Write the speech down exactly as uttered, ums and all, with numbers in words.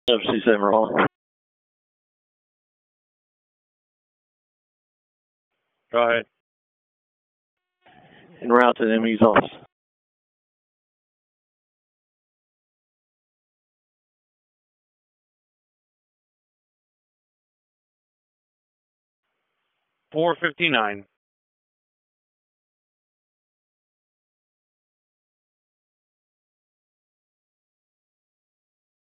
F C seven rolling. Go ahead. En route to the M E's office. four fifty-nine.